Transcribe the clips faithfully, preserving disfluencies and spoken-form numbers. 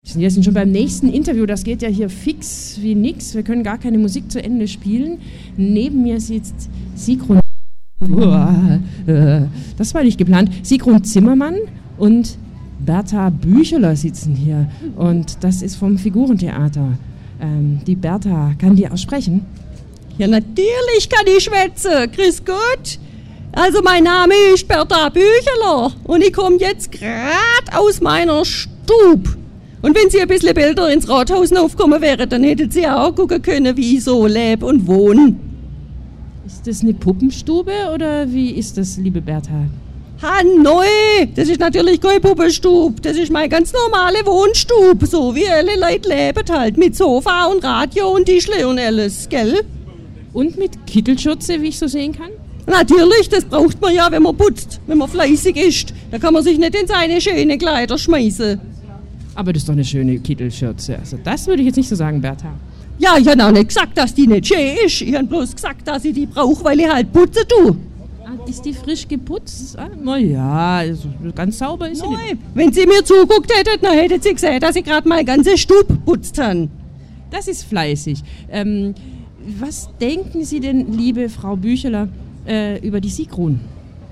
Wir sind schon beim nächsten Interview, das geht ja hier fix wie nix. Wir können gar keine Musik zu Ende spielen. Neben mir sitzt Sigrun. Das war nicht geplant. Sigrun Zimmermann und Bertha Bücheler sitzen hier. Und das ist vom Figurentheater. Ähm, die Bertha, kann die auch sprechen? Ja, natürlich kann ich schwätzen. Grüß Gott. Also mein Name ist Bertha Bücheler und ich komme jetzt gerade aus meiner Stube. Und wenn Sie ein bisschen Bilder ins Rathaus aufgekommen wären, dann hätten Sie auch gucken können, wie ich so lebe und wohne. Ist das eine Puppenstube oder wie ist das, liebe Bertha? Ha, neu, das ist natürlich keine Puppenstube, das ist meine ganz normale Wohnstube, so wie alle Leute leben halt, mit Sofa und Radio und Tischle und alles, gell? Und mit Kittelschürze, wie ich so sehen kann? Natürlich, das braucht man ja, wenn man putzt, wenn man fleißig ist. Da kann man sich nicht in seine schönen Kleider schmeißen. Aber das ist doch eine schöne Kittelschürze. Also das würde ich jetzt nicht so sagen, Bertha. Ja, ich habe auch nicht gesagt, dass die nicht schön ist. Ich habe bloß gesagt, dass ich die brauche, weil ich halt putze tue. Ah, ist die frisch geputzt? Ah, na ja, also ganz sauber ist sie nicht. Wenn Sie mir zuguckt hättet, dann hättet Sie gesehen, dass ich gerade meine ganze Stube putzt habe. Das ist fleißig. Ähm, was denken Sie denn, liebe Frau Bücheler, äh, über die Sigrun?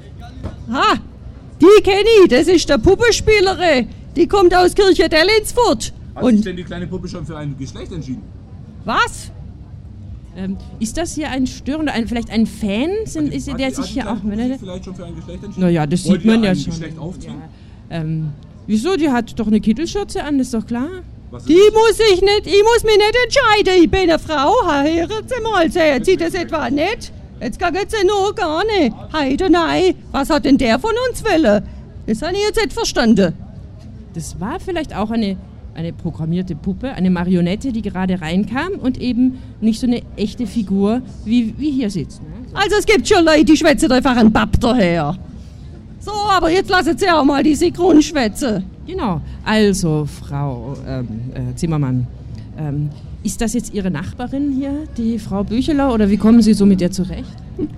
Ha, die kenne ich, das ist der Puppenspielerin. Die kommt aus Kirchherdelinsfurt. Hat sich denn die kleine Puppe schon für ein Geschlecht entschieden? Was? Ähm, ist das hier ein Störender, ein, vielleicht ein Fan, sind, ist, der sich hier auch... Hat vielleicht schon für ein Geschlecht entschieden? Naja, das Wollt sieht man ihr ja ein schon. Geschlecht aufziehen? Ja. Ähm, wieso? Die hat doch eine Kittelschürze an, ist doch klar. Die muss ich nicht, ich muss mich nicht entscheiden. Ich bin eine Frau, hören Sie mal, sehen Sie das etwa nicht? Jetzt kann Sie nur gar nicht. Heide, nein, was hat denn der von uns wollen? Das habe ich jetzt nicht verstanden. Das war vielleicht auch eine, eine programmierte Puppe, eine Marionette, die gerade reinkam und eben nicht so eine echte Figur, wie, wie hier sitzt. Ne? So. Also es gibt schon Leute, die schwätzen einfach einen Papp daher. So, aber jetzt lassen Sie auch mal die Sigrun schwätzen. Genau, also Frau ähm, äh, Zimmermann, ähm, ist das jetzt Ihre Nachbarin hier, die Frau Bücheler, oder wie kommen Sie so mit der zurecht?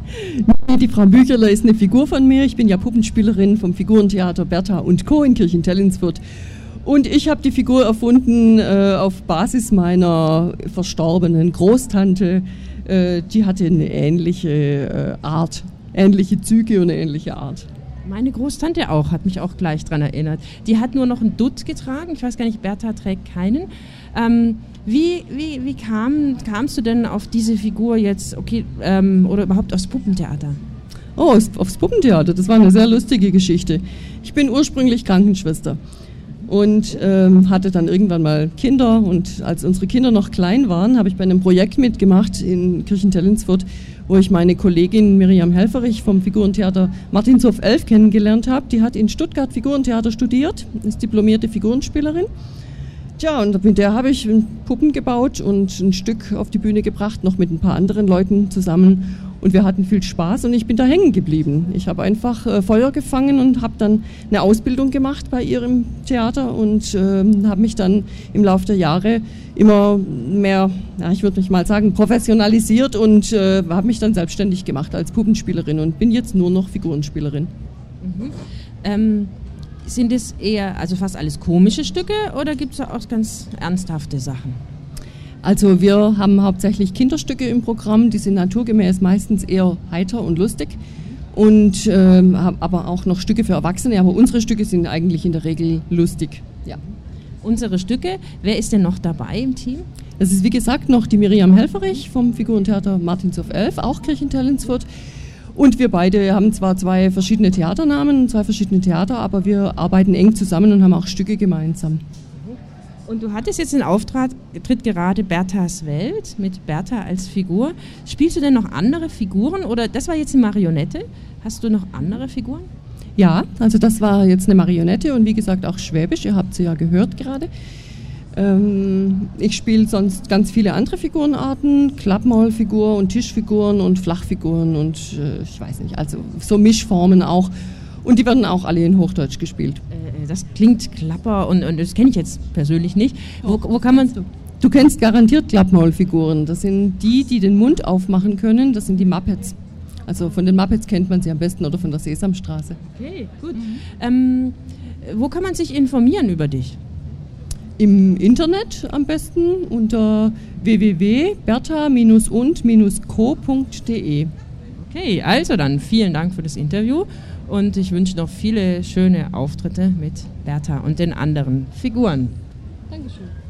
Die Frau Bücheler ist eine Figur von mir. Ich bin ja Puppenspielerin vom Figurentheater Bertha und Co. in Kirchherdelinsfurt. Und ich habe die Figur erfunden äh, auf Basis meiner verstorbenen Großtante. Äh, die hatte eine ähnliche äh, Art, ähnliche Züge und eine ähnliche Art. Meine Großtante auch, hat mich auch gleich daran erinnert. Die hat nur noch einen Dutt getragen, ich weiß gar nicht, Bertha trägt keinen. Ähm, wie wie, wie kam, kamst du denn auf diese Figur jetzt, okay, ähm, oder überhaupt aufs Puppentheater? Oh, aufs Puppentheater, das war eine sehr lustige Geschichte. Ich bin ursprünglich Krankenschwester und ähm, hatte dann irgendwann mal Kinder. Und als unsere Kinder noch klein waren, habe ich bei einem Projekt mitgemacht in Kirchherdelinsfurt, wo ich meine Kollegin Miriam Helferich vom Figurentheater Martinshof elf kennengelernt habe. Die hat in Stuttgart Figurentheater studiert, ist diplomierte Figurenspielerin. Tja, und mit der habe ich Puppen gebaut und ein Stück auf die Bühne gebracht, noch mit ein paar anderen Leuten zusammen. Und wir hatten viel Spaß und ich bin da hängen geblieben. Ich habe einfach äh, Feuer gefangen und habe dann eine Ausbildung gemacht bei ihr im Theater und äh, habe mich dann im Laufe der Jahre immer mehr, ja, ich würde mich mal sagen, professionalisiert und äh, habe mich dann selbstständig gemacht als Puppenspielerin und bin jetzt nur noch Figurenspielerin. Mhm. Ähm, sind es eher, also fast alles komische Stücke oder gibt es auch ganz ernsthafte Sachen? Also wir haben hauptsächlich Kinderstücke im Programm, die sind naturgemäß meistens eher heiter und lustig und ähm, haben aber auch noch Stücke für Erwachsene, aber unsere Stücke sind eigentlich in der Regel lustig. Ja. Unsere Stücke, wer ist denn noch dabei im Team? Das ist wie gesagt noch die Miriam Helferich vom Figurentheater Martinshof elf, auch Kirchherdelinsfurt. Und wir beide haben zwar zwei verschiedene Theaternamen, zwei verschiedene Theater, aber wir arbeiten eng zusammen und haben auch Stücke gemeinsam. Und du hattest jetzt den Auftritt, tritt gerade Berthas Welt mit Bertha als Figur. Spielst du denn noch andere Figuren oder das war jetzt eine Marionette? Hast du noch andere Figuren? Ja, also das war jetzt eine Marionette und wie gesagt auch Schwäbisch, ihr habt sie ja gehört gerade. Ähm, ich spiele sonst ganz viele andere Figurenarten, Klappmaulfigur und Tischfiguren und Flachfiguren und äh, ich weiß nicht, also so Mischformen auch. Und die werden auch alle in Hochdeutsch gespielt. Äh, das klingt klapper und, und das kenne ich jetzt persönlich nicht. Wo, wo kann man... Du? du kennst garantiert Klappmaulfiguren. Das sind die, die den Mund aufmachen können. Das sind die Muppets. Also von den Muppets kennt man sie am besten oder von der Sesamstraße. Okay, gut. Mhm. Ähm, wo kann man sich informieren über dich? Im Internet am besten unter w w w punkt bertha und co punkt d e. Okay, also dann vielen Dank für das Interview und ich wünsche noch viele schöne Auftritte mit Bertha und den anderen Figuren. Dankeschön.